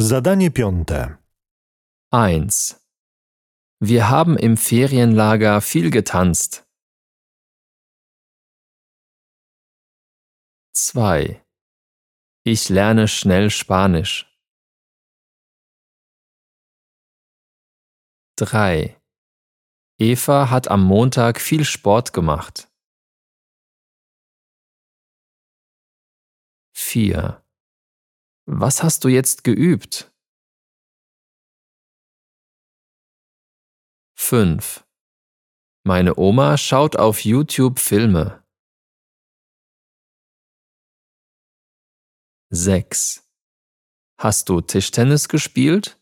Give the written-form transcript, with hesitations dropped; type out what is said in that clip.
Zadanie 5. 1. Wir haben im Ferienlager viel getanzt. 2. Ich lerne schnell Spanisch. 3. Eva hat am Montag viel Sport gemacht. 4. Was hast du jetzt geübt? 5. Meine Oma schaut auf YouTube Filme. 6. Hast du Tischtennis gespielt?